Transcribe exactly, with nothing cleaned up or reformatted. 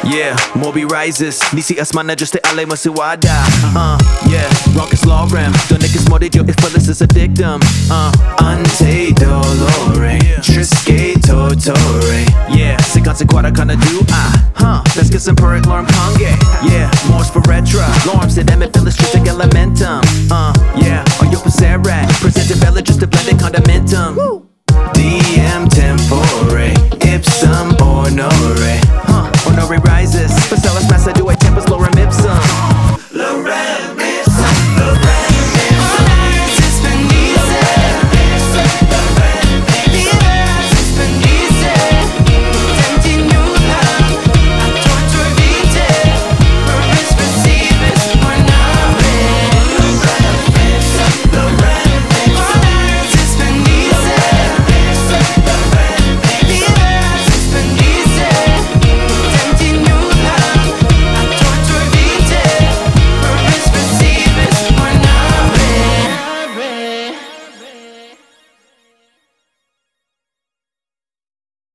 Yeah, Moby rises Nisi asmana just te alay masuada Uh, yeah, Roncas Lorem Doon ikismodi yo ifalis is a dictum Uh, ante dolore Trisque totore Yeah, si consequata kana do ah Huh, let's get some peric lorem conge Yeah, mors for retra Lorem sed emet illustratic elementum Uh, yeah, on your passera Presented bella just a blended condamentum